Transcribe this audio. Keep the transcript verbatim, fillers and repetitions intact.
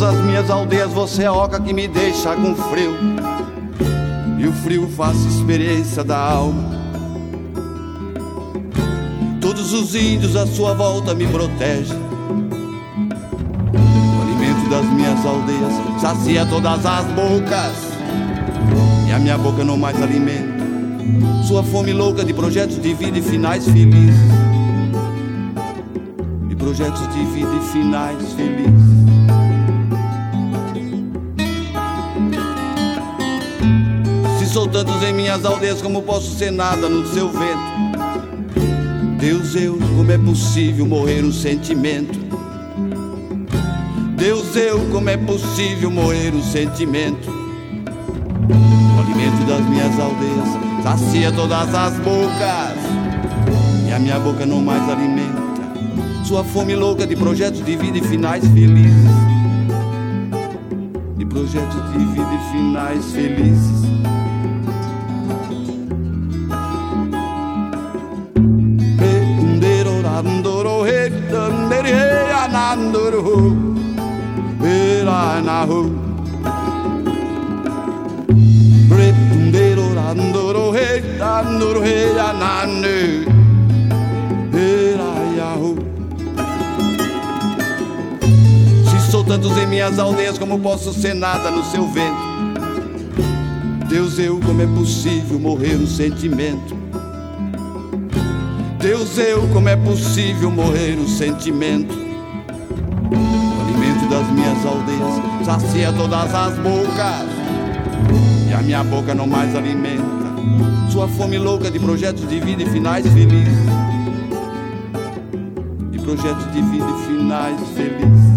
das minhas aldeias, você é a oca que me deixa com frio, e o frio faz experiência da alma. Todos os índios à sua volta me protegem. O alimento das minhas aldeias sacia todas as bocas, e a minha boca não mais alimenta sua fome louca de projetos de vida e finais felizes. De projetos de vida e finais felizes. Se sou tantos em minhas aldeias, como posso ser nada no seu vento? Deus, eu, como é possível morrer um sentimento? Deus, eu, como é possível morrer um sentimento? O alimento das minhas aldeias sacia todas as bocas, e a minha boca não mais alimenta sua fome louca de projetos de vida e finais felizes. De projetos de vida e finais felizes. Se sou tantos em minhas aldeias, como posso ser nada no seu vento? Deus, eu, como é possível morrer um sentimento? Deus, eu, como é possível morrer um sentimento? O alimento das minhas aldeias sacia todas as bocas, e a minha boca não mais alimenta sua fome louca de projetos de vida e finais felizes. De projetos de vida e finais felizes.